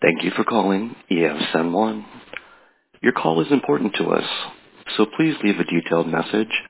Thank you for calling EF San Juan. Your call is important to us, so please leave a detailed message